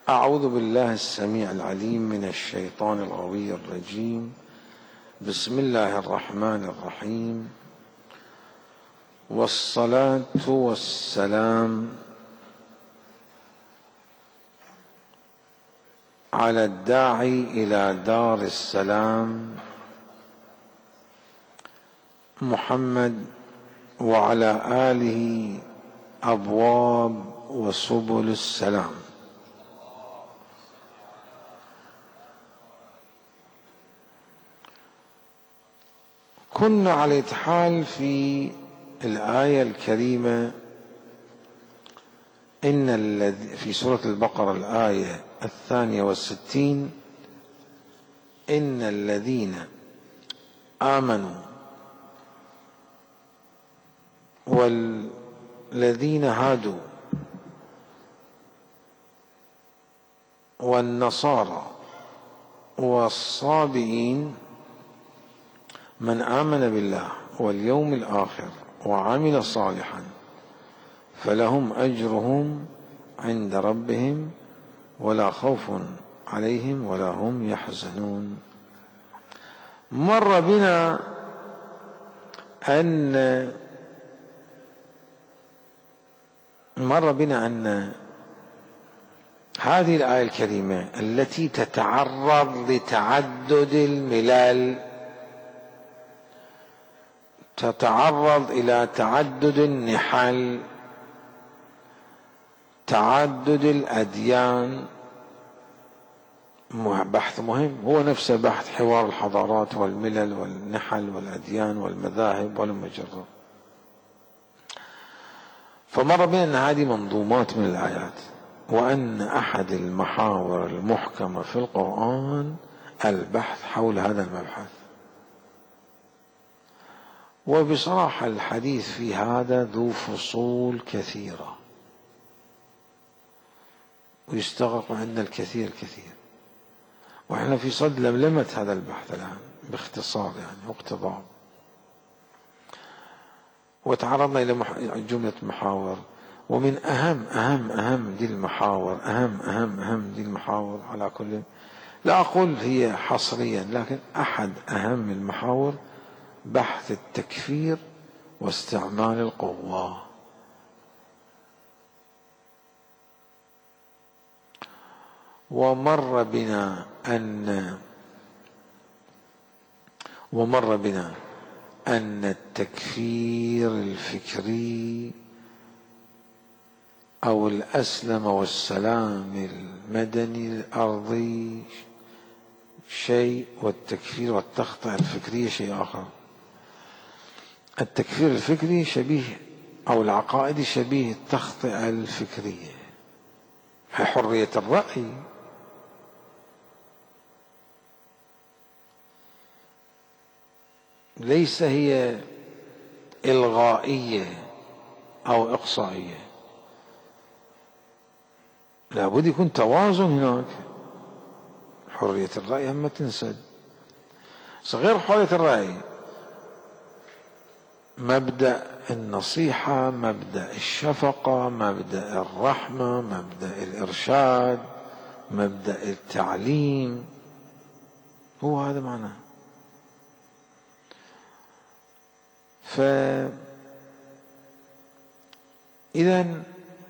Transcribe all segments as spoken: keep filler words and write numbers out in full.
أعوذ بالله السميع العليم من الشيطان الغوي الرجيم. بسم الله الرحمن الرحيم، والصلاة والسلام على الداعي إلى دار السلام محمد وعلى آله أبواب وسبل السلام. كنا على حال في الآية الكريمة إن الذي في سورة البقرة الآية الثانية والستين: إن الذين آمنوا والذين هادوا والنصارى والصابئين من آمن بالله واليوم الآخر وعمل صالحا فلهم أجرهم عند ربهم ولا خوف عليهم ولا هم يحزنون. مر بنا أن مر بنا أن هذه الآية الكريمة التي تتعرض لتعدد الملل، تتعرض إلى تعدد النحل، تعدد الأديان، بحث مهم هو نفسه بحث حوار الحضارات والملل والنحل والأديان والمذاهب والمجرد. فمر بنا أن هذه منظومات من الآيات، وأن أحد المحاور المحكمة في القرآن البحث حول هذا المبحث. وبصراحة الحديث في هذا ذو فصول كثيرة ويستغرق عندنا الكثير الكثير، وإحنا في صد لملمة هذا البحث الآن باختصار يعني واقتضاب. وتعرضنا إلى جملة محاور، ومن أهم أهم أهم دي المحاور أهم أهم أهم دي المحاور على كل، لا أقول هي حصريا، لكن أحد أهم المحاور بحث التكفير واستعمال القوة. ومر بنا أن ومر بنا أن التكفير الفكري أو الأسلم والسلام المدني الأرضي شيء، والتكفير والتخطئة الفكرية شيء آخر. التكفير الفكري شبيه أو العقائدي شبيه التخطئة الفكرية، هي حرية الرأي، ليس هي إلغائية أو إقصائية، لابد يكون توازن هناك. حرية الرأي هم تنسد، غير حرية الرأي مبدأ النصيحة، مبدأ الشفقة، مبدأ الرحمة، مبدأ الإرشاد، مبدأ التعليم، هو هذا معناه. فإذا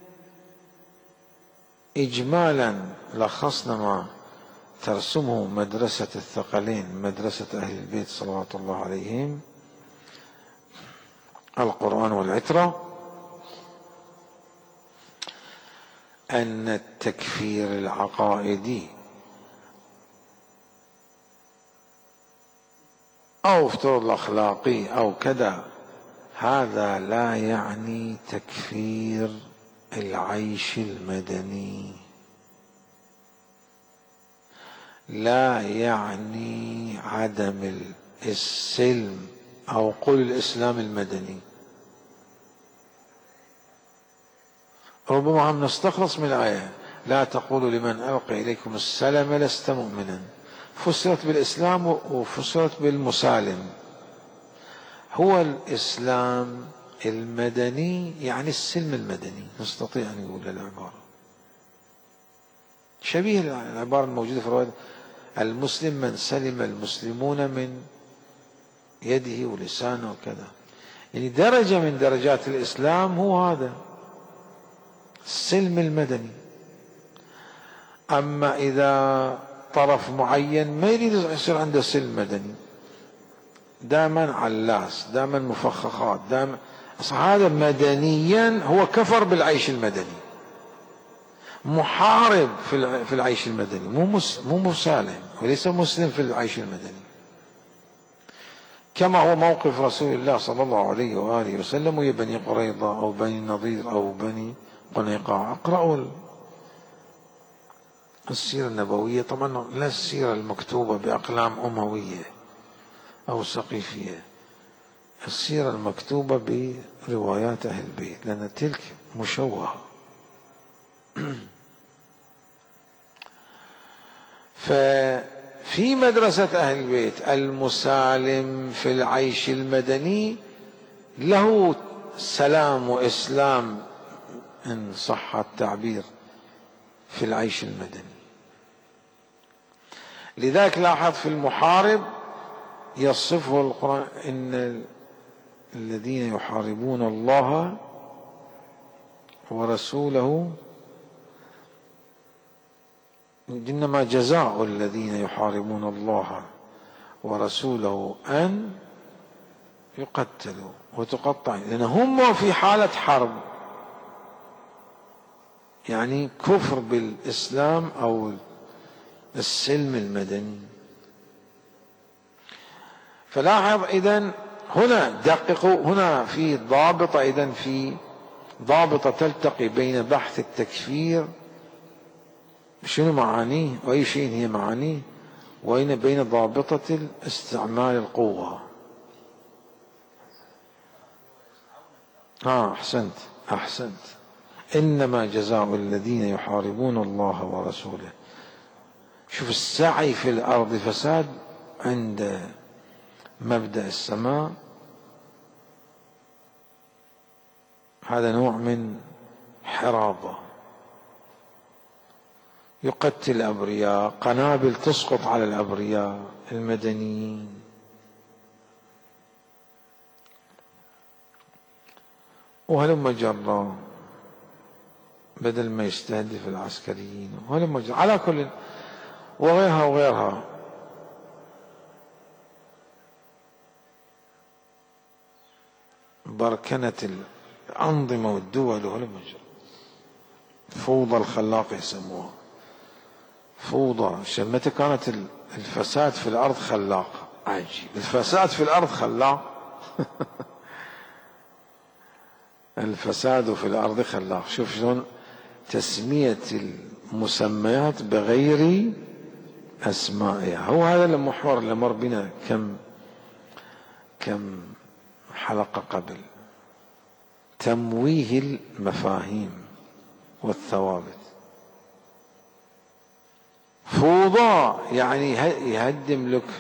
إجمالا لخصنا ما ترسمه مدرسة الثقلين، مدرسة أهل البيت صلوات الله عليهم، القرآن والعترة، أن التكفير العقائدي أو افتراض الأخلاقي أو كذا، هذا لا يعني تكفير العيش المدني، لا يعني عدم السلم أو قل الإسلام المدني. ربما هم نستخلص من الآية: لا تقولوا لمن ألقي إليكم السلام لست مؤمنا، فسرت بالإسلام وفسرت بالمسالم. هو الإسلام المدني يعني السلم المدني، نستطيع أن نقول العبارة شبيه العبارة الموجودة في الرواية: المسلم من سلم المسلمون من يده ولسانه وكذا. يعني درجة من درجات الإسلام هو هذا السلم المدني. أما إذا طرف معين ما يريد يصير عنده سلم مدني، دائما علاس، دائما مفخخات، دائما، هذا مدنيا هو كفر بالعيش المدني، محارب في العيش المدني، مو مو مسالم وليس مسلم في العيش المدني. كما هو موقف رسول الله صلى الله عليه وآله وسلم ويا بني قريظة أو بني النضير أو بني قنيقاع. اقرأوا السيرة النبوية، طبعا لا السيرة المكتوبة بأقلام أموية أو سقيفية، السيرة المكتوبة بروايات أهل البيت، لأن تلك مشوهة. ففي مدرسة أهل البيت المسالم في العيش المدني له سلام وإسلام إن صح التعبير في العيش المدني. لذلك لاحظ في المحارب يصفه القرآن: إن الذين يحاربون الله ورسوله إنما جزاء الذين يحاربون الله ورسوله أن يقتلوا وتقطع، لأن هم في حالة حرب، يعني كفر بالإسلام أو السلم المدني. فلاحظ إذن هنا دققوا، هنا في ضابطة، إذن في ضابطة تلتقي بين بحث التكفير شنو معانيه وأي شيء هي معانيه، وين بين ضابطة استعمال القوة. آه أحسنت أحسنت إنما جزاء الذين يحاربون الله ورسوله. شوف السعي في الأرض فساد عند مبدأ السماء، هذا نوع من حرابة، يقتل الأبرياء، قنابل تسقط على الأبرياء المدنيين. وهلم جرا بدل ما يستهدف العسكريين، وهلم جرا على كل، وغيرها وغيرها. بركنة الأنظمة والدول وهلم جرا، فوضى الخلاق يسموها، فوضى. متى كانت الفساد في الأرض خلاق؟ عجيب، الفساد في الأرض خلاق. الفساد في الأرض خلاق. شوف شلون تسمية المسميات بغير أسمائها. هو هذا المحور اللي مر بنا كم كم حلقة قبل، تمويه المفاهيم والثوابت. فوضى يعني يهدم لك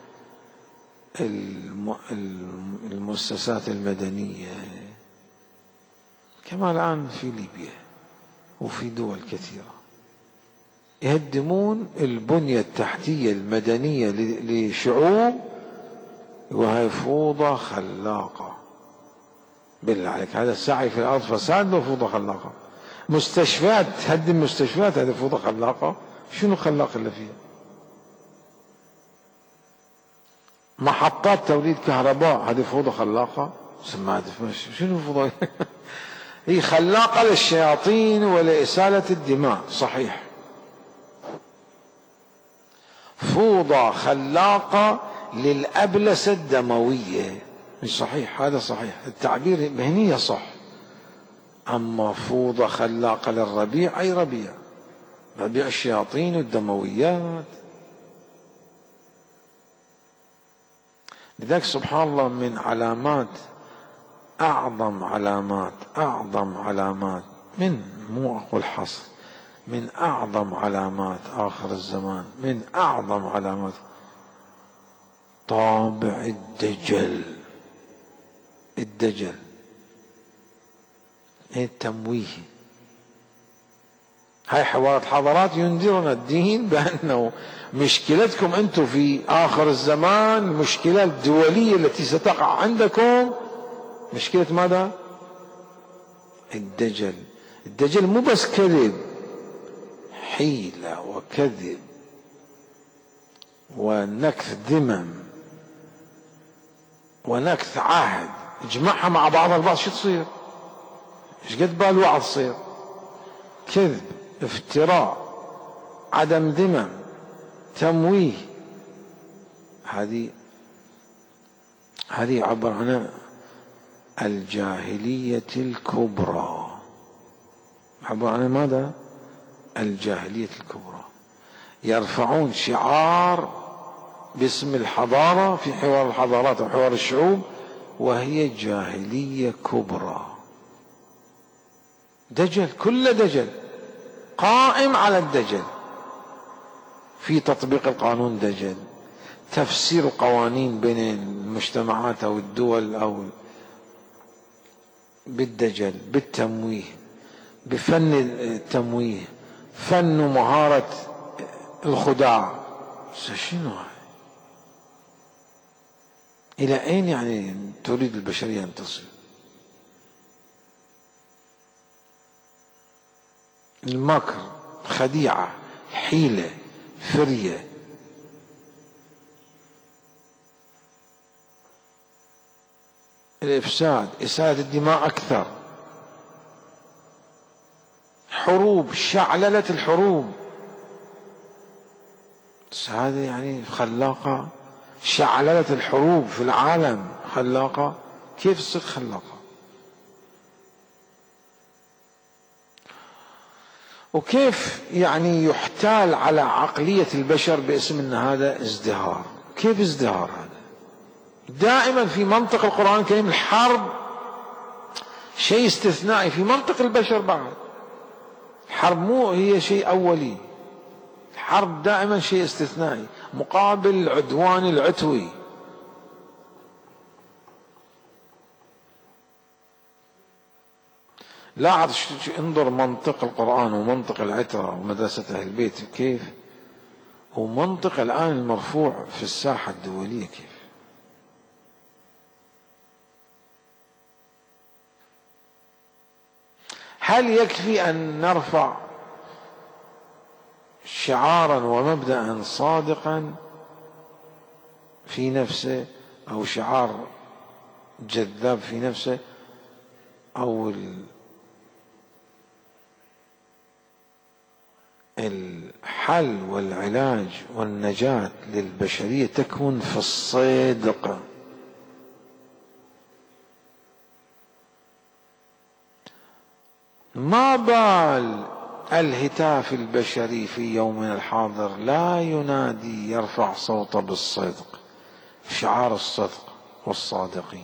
المؤسسات المدنية، كما الآن في ليبيا وفي دول كثيرة يهدمون البنية التحتية المدنية لشعوب، وهي فوضى خلاقة. بالله عليك، هذا السعي في الأرض فساد وفوضى خلاقة. مستشفيات، تهدم مستشفيات، هذا فوضى خلاقة. شنو خلاق اللي فيها؟ محطات توليد كهرباء، هذه فوضى خلاقة. سمعت شنو فوضى؟ هي خلاقة للشياطين ولإسالة الدماء، صحيح. فوضى خلاقة للأبلسة الدموية، مش صحيح، هذا صحيح التعبير هنية صح. أما فوضى خلاقة للربيع، أي ربيع؟ ربيع الشياطين والدمويات. لذلك سبحان الله من علامات، أعظم علامات أعظم علامات من، مو أقول حصر، من أعظم علامات آخر الزمان، من أعظم علامات طابع الدجل. الدجل التمويه، هاي حوارات الحضارات ينذرنا الدين بأنه مشكلتكم أنتم في آخر الزمان، المشكلة الدولية التي ستقع عندكم مشكلة ماذا؟ الدجل. الدجل مو بس كذب، حيلة وكذب ونكث ذمم ونكث عهد، اجمعها مع بعضها البعض شو تصير؟ ايش قد بالوعظ تصير؟ كذب، افتراء، عدم ذمم، تمويه. هذه هذه يعبر عنها الجاهلية الكبرى. يعبر عنها ماذا؟ الجاهلية الكبرى. يرفعون شعار باسم الحضارة في حوار الحضارات وحوار الشعوب، وهي جاهلية كبرى. دجل، كل دجل قائم على الدجل، في تطبيق القانون دجل، تفسير قوانين بين المجتمعات أو الدول أو بالدجل، بالتمويه، بفن التمويه، فن ومهارة الخداع. شنو هاي؟ إلى أين يعني تريد البشرية أن تصل؟ المكر، خديعة، حيلة، فرية. الإفساد، إساءة الدماء أكثر، حروب، شعللة الحروب. بس هذا يعني خلاقة، شعللة الحروب في العالم خلاقة. كيف تصير خلاقة؟ وكيف يعني يحتال على عقلية البشر باسم ان هذا ازدهار؟ كيف ازدهار هذا؟ دائما في منطق القرآن الكريم الحرب شيء استثنائي في منطق البشر. بعد الحرب مو هي شيء أولي، الحرب دائما شيء استثنائي مقابل العدوان العتوي. لاحظ، انظر منطق القرآن ومنطق العترة ومدرسة أهل البيت كيف، ومنطق الآن المرفوع في الساحة الدولية كيف. هل يكفي أن نرفع شعارا ومبدأ صادقا في نفسه، أو شعار جذاب في نفسه، أو الحل والعلاج والنجاة للبشرية تكمن في الصدق؟ ما بال الهتاف البشري في يومنا الحاضر لا ينادي يرفع صوته بالصدق، شعار الصدق والصادقين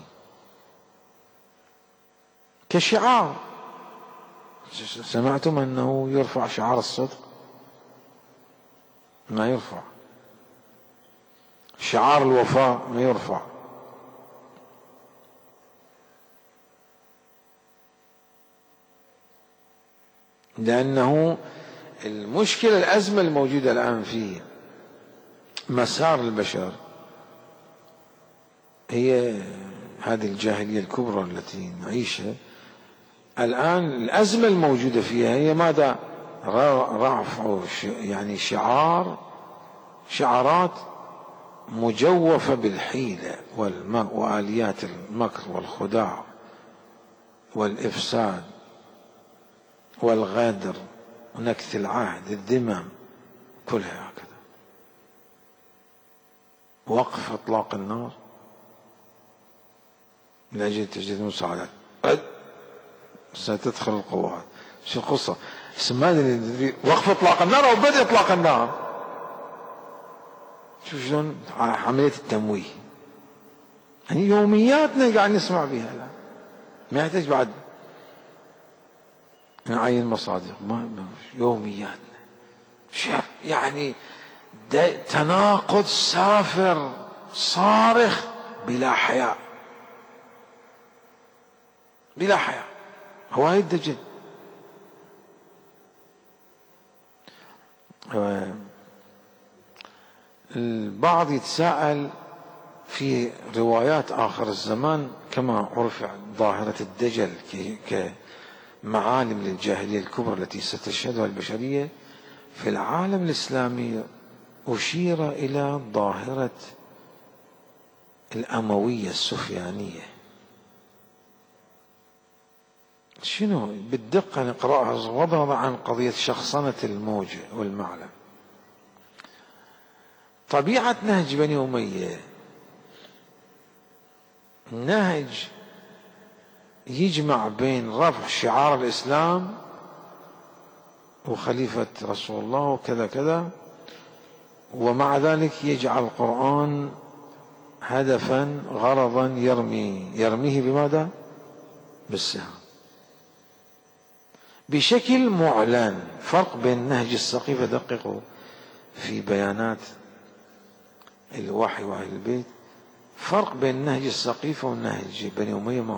كشعار. سمعتم أنه يرفع شعار الصدق؟ ما يرفع. شعار الوفاء ما يرفع. لأنه المشكلة، الأزمة الموجودة الآن في مسار البشر هي هذه الجاهلية الكبرى التي نعيشها الآن. الأزمة الموجودة فيها هي ماذا؟ رفع يعني شعار، شعارات مجوفة بالحيلة وآليات المكر والخداع والإفساد والغدر ونكث العهد، الذمم، كلها هكذا. وقف إطلاق النار من أجل تجديد المساعدات، ستدخل القوات. شو القصة؟ وقف إطلاق النار أو بدء إطلاق النار؟ شوف شلون عملية التمويه، يعني يومياتنا قاعد نسمع بها الآن، ما يحتاج بعد نعين مصادر، ما يومياتنا. يعني تناقض سافر صارخ بلا حياء، بلا حياء. هو هاي الدجل. البعض يتساءل في روايات آخر الزمان كما عرف ظاهرة الدجل كمعالم للجاهلية الكبرى التي ستشهدها البشرية، في العالم الإسلامي أشير إلى ظاهرة الأموية السفيانية. شنو بالدقة نقرأها غضاضة عن قضية شخصنة الموج والمعلم. طبيعة نهج بني أمية نهج يجمع بين رفع شعار الإسلام وخليفة رسول الله وكذا كذا، ومع ذلك يجعل القرآن هدفا غرضا يرمي يرميه بماذا؟ بالسهام بشكل معلن. فرق بين نهج السقيفة، دققوا في بيانات الوحي وأهل البيت، فرق بين نهج السقيفة ونهج بني أمية. ما هو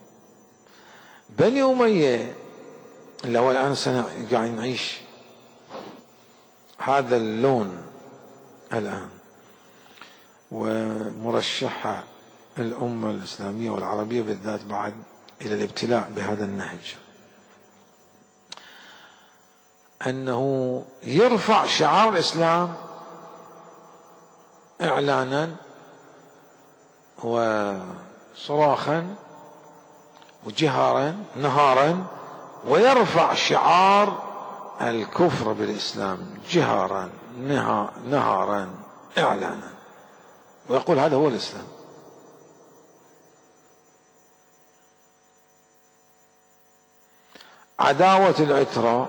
بني أمية اللي هو الآن سنة قاعد نعيش هذا اللون الآن، ومرشحة الأمة الإسلامية والعربية بالذات بعد إلى الابتلاء بهذا النهج، أنه يرفع شعار الإسلام إعلانا وصراخا وجهارا نهارا، ويرفع شعار الكفر بالإسلام جهارا نهارا إعلانا، ويقول هذا هو الإسلام. عداوة العترة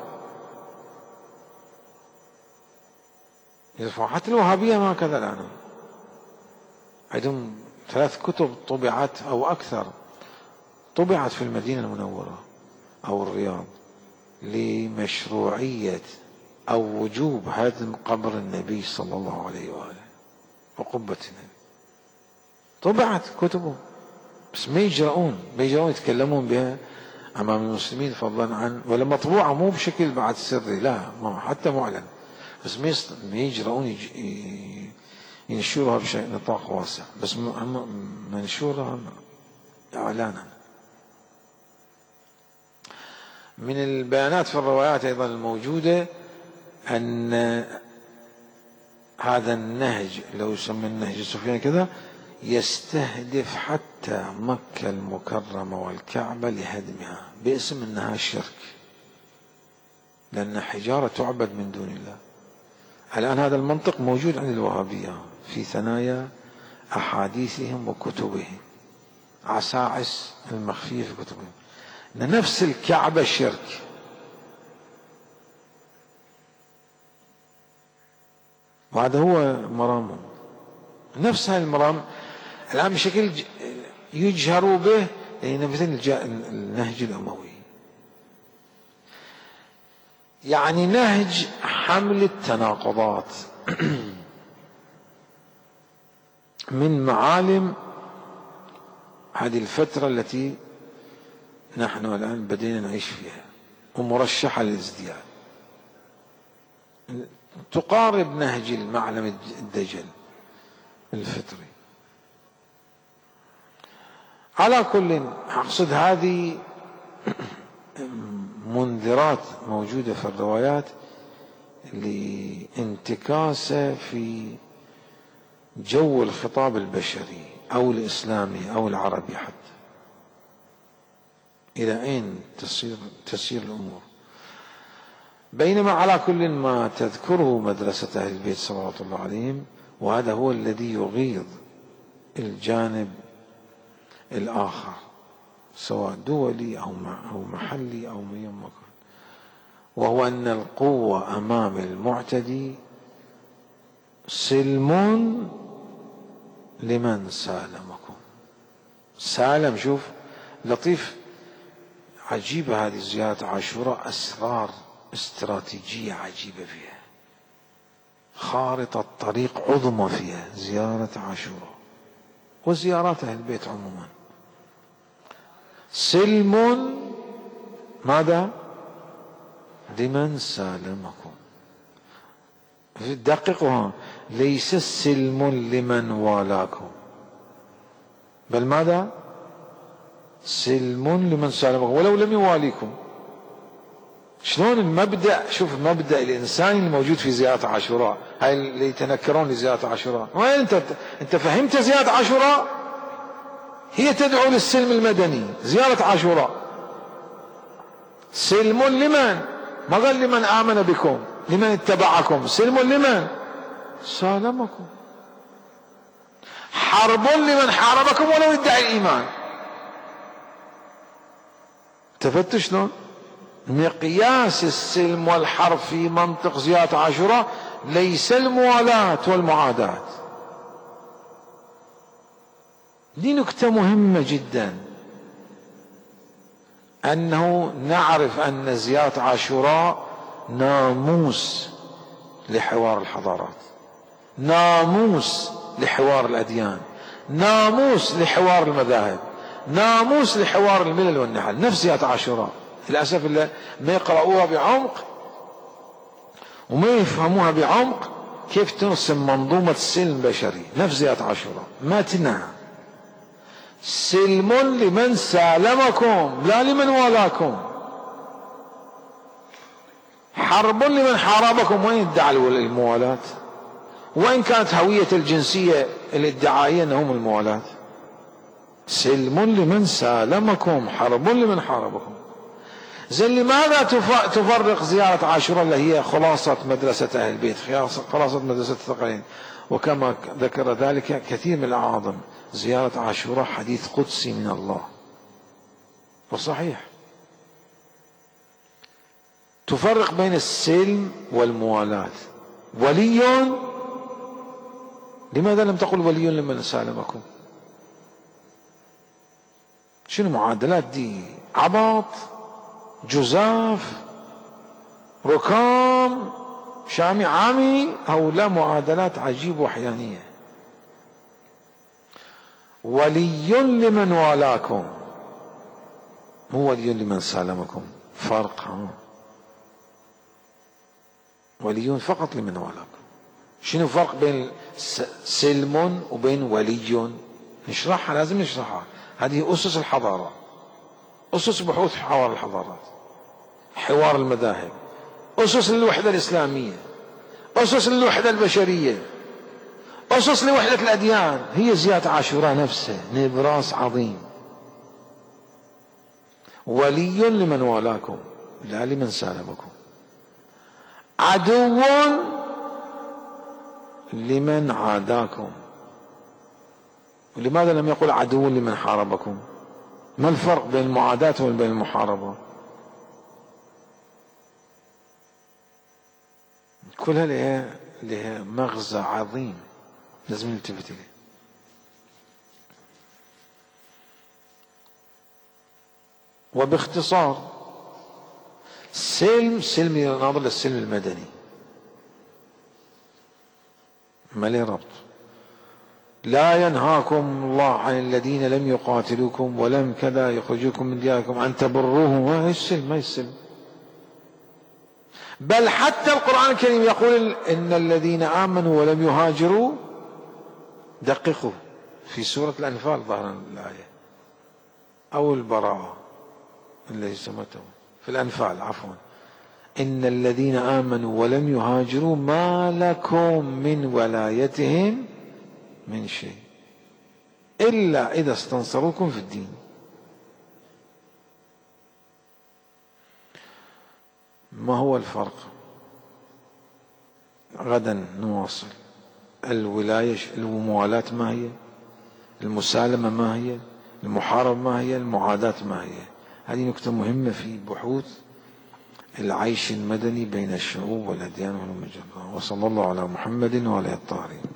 يرفع. حتى الوهابية ما كذا الآن، عندهم ثلاث كتب طبعت أو أكثر طبعت في المدينة المنورة أو الرياض لمشروعية أو وجوب هدم قبر النبي صلى الله عليه وآله وقبة النبي. طبعت كتبهم بس ما يجرؤون ما يجرؤون يتكلمون بها أمام المسلمين فضلا عن، ولا مطبوعة مو بشكل بعد سري، لا حتى معلن، بس ما يجرؤون ينشرها بنطاق واسع، بس منشورها إعلانا. من البيانات في الروايات أيضا الموجودة أن هذا النهج لو يسمى النهج السفياني كذا يستهدف حتى مكة المكرمة والكعبة لهدمها باسم أنها شرك، لأن حجارة تعبد من دون الله. الآن هذا المنطق موجود عند الوهابية في ثنايا أحاديثهم وكتبهم، عساعس المخفية في كتبهم، أن نفس الكعبة شرك. وهذا هو مرامهم، نفس هذا المرام الآن بشكل يجهروا به، لأنه مثل النهج الأموي، يعني نهج حمل التناقضات من معالم هذه الفترة التي نحن الآن بدينا نعيش فيها ومرشحة للازدياد، تقارب نهج المعلم الدجل الفطري. على كل أقصد هذه منذرات موجودة في الروايات لانتكاسة في جو الخطاب البشري أو الإسلامي أو العربي حتى، إلى أين تصير تسير الأمور. بينما على كل ما تذكره مدرسة أهل البيت صلوات الله عليهم، وهذا هو الذي يغيظ الجانب الآخر سواء دولي أو أو محلي أو من مكان، وهو أن القوة أمام المعتدي سلم لمن سالمكم. سالم، شوف لطيف، عجيبة هذه زيارة عاشوراء، أسرار استراتيجية عجيبة فيها، خارطة طريق عظمى فيها زيارة عاشوراء وزيارات أهل البيت عموما. سلم ماذا؟ لمن سالمكم. دققوا، ليس السلم لمن والاكم، بل ماذا؟ سلم لمن سالمكم ولو لم يواليكم. شلون المبدأ؟ شوف المبدأ الإنساني الموجود في زيارة عاشوراء، هاي اللي يتنكرون لزيارة عاشوراء. وين انت انت فهمت زيارة عاشوراء؟ هي تدعو للسلم المدني. زيارة عاشوراء سلم لمن؟ ما قال لمن آمن بكم، لمن اتبعكم، سلم لمن سالمكم. حرب لمن حاربكم ولو ادعي الإيمان. التفتوا شلون؟ مقياس السلم والحرب في منطق زيارة عاشوراء ليس الموالاة والمعاداة. دي نكتة مهمة جدا، أنه نعرف أن زيارة عاشوراء ناموس لحوار الحضارات، ناموس لحوار الأديان، ناموس لحوار المذاهب، ناموس لحوار الملل والنحل. نفس زيارة عاشوراء للأسف اللي ما يقرأوها بعمق وما يفهموها بعمق كيف ترسم منظومة سلم بشري. نفس زيارة عاشوراء ما تنهى. سلم لمن سالمكم لا لمن والاكم. حرب لمن حاربكم. وين ادعى الموالاة؟ وين كانت هوية الجنسية الادعائية أنهم الموالاة؟ سلم لمن سالمكم، حرب لمن حاربكم. زين لماذا تفرق زيارة عاشوراء اللي هي خلاصة مدرسة أهل البيت، خلاصة مدرسة الثقلين، وكما ذكر ذلك كثير من الأعاظم زيارة عاشوراء حديث قدسي من الله وصحيح. تفرق بين السلم والموالاة. ولي، لماذا لم تقل ولي لمن سالمكم؟ شنو معادلات دي؟ عبط، جزاف، ركام، شامي عامي، هؤلاء معادلات عجيبة وحيانية. ولي لمن والاكم مو ولي لمن سالمكم. فرق. ها. ولي فقط لمن والاكم. شنو الفرق بين سلم وبين ولي؟ نشرحها، لازم نشرحها. هذه أسس الحضارة، أسس بحوث حوار الحضارات، حوار المذاهب، أسس للوحدة الإسلامية، أسس للوحدة البشرية، أسس لوحدة الأديان. هي زيارة عاشوراء نفسها نبراس عظيم. ولي لمن والاكم لا لمن سالمكم. عدو لمن عاداكم. ولماذا لم يقل عدو لمن حاربكم؟ ما الفرق بين المعاداة وبين المحاربة؟ كلها لها لها مغزى عظيم لازم نلتفت إليه. وباختصار سلم سلم يناظر للسلم المدني، ما له ربط. لا ينهاكم الله عن الذين لم يقاتلوكم ولم كذا يخرجوكم من دياركم أن تبروهم. ما السلم ما السلم. بل حتى القرآن الكريم يقول إن الذين آمنوا ولم يهاجروا، دققوا في سورة الأنفال ظهرا الآية أو البراءة الذي سمته في الأنفال عفوا، إن الذين آمنوا ولم يهاجروا ما لكم من ولايتهم من شيء إلا إذا استنصروكم في الدين. ما هو الفرق؟ غدا نواصل. الولاية الموالاة ما هي؟ المسالمة ما هي؟ المحاربة ما هي؟ المعاداة ما هي؟ هذه نكتة مهمة في بحوث العيش المدني بين الشعوب والأديان والمجتمعات. وصلى الله على محمد وعلى الطاهرين.